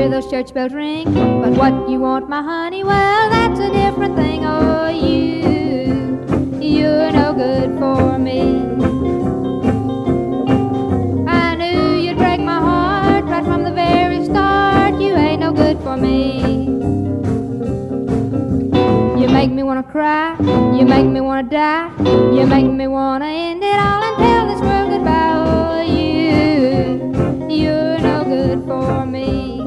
those church bells ring. But what you want, my honey, well, that's a different thing. Oh, you're no good for me. I knew you'd break my heart right from the very start. You ain't no good for me. You make me wanna cry, you make me wanna die, you make me wanna end it all and tell this world goodbye. Oh, you're no good for me.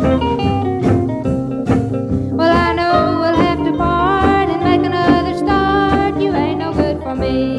Well, I know we'll have to part and make another start. You ain't no good for me.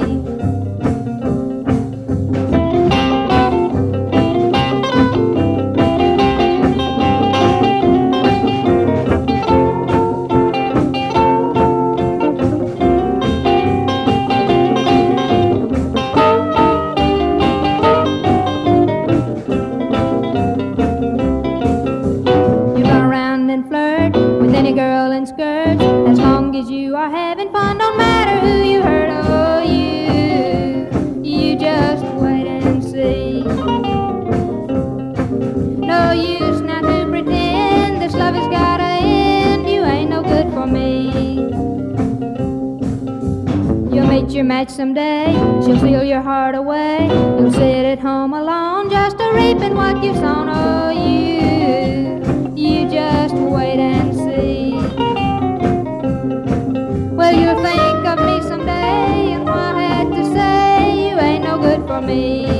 Any girl in skirts, as long as you are having fun, don't matter who you hurt. Oh, you just wait and see. No use now to pretend this love has gotta end. You ain't no good for me. You'll meet your match someday, she'll steal your heart away. You'll sit at home alone, just a reaping what you've sown. Oh, you just wait and see. Well, you'll think of me someday, and what I had to say, you ain't no good for me.